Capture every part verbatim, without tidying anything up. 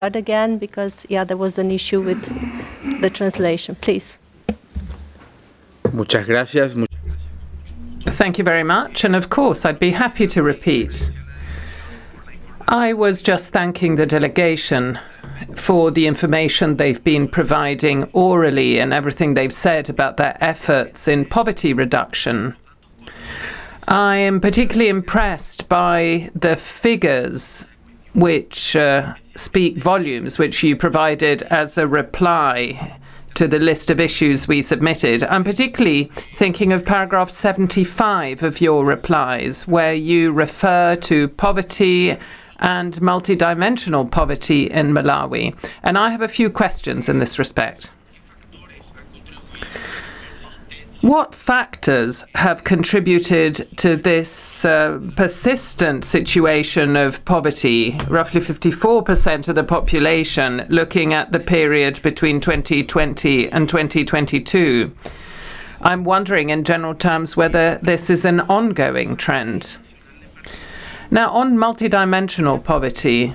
Start again because, yeah, there was an issue with the translation. Please. Muchas gracias. Thank you very much. And of course, I'd be happy to repeat. I was just thanking the delegation for the information they've been providing orally and everything they've said about their efforts in poverty reduction. I am particularly impressed by the figures which uh, speak volumes, which you provided as a reply to the list of issues we submitted. I'm particularly thinking of paragraph seventy-five of your replies, where you refer to poverty and multidimensional poverty in Malawi. And I have a few questions in this respect. What factors have contributed to this uh, persistent situation of poverty? Roughly fifty-four percent of the population, looking at the period between twenty twenty and twenty twenty-two. I'm wondering in general terms whether this is an ongoing trend. Now, on multidimensional poverty,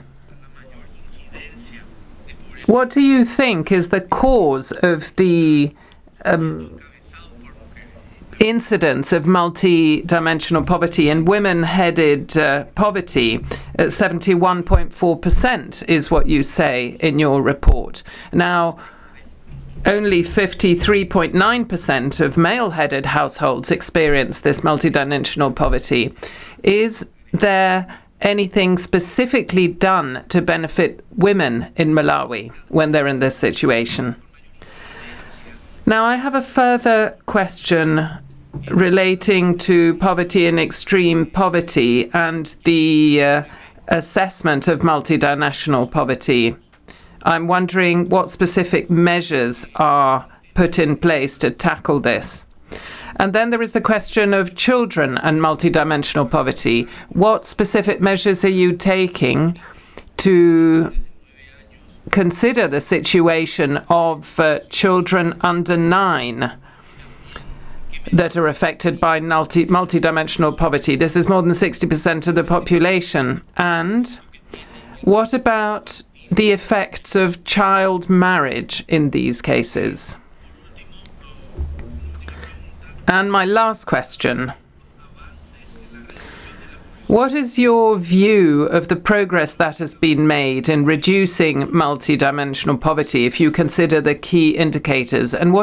what do you think is the cause of the um, incidence of multi-dimensional poverty and women-headed uh, poverty at seventy-one point four percent is what you say in your report. Now, only fifty-three point nine percent of male-headed households experience this multidimensional poverty. Is there anything specifically done to benefit women in Malawi when they're in this situation? Now, I have a further question relating to poverty and extreme poverty and the uh, assessment of multidimensional poverty. I'm wondering what specific measures are put in place to tackle this. And then there is the question of children and multidimensional poverty. What specific measures are you taking to consider the situation of uh, children under nine that are affected by multi multidimensional poverty? This is more than sixty percent of the population. And what about the effects of child marriage in these cases? And my last question: what is your view of the progress that has been made in reducing multidimensional poverty if you consider the key indicators? And what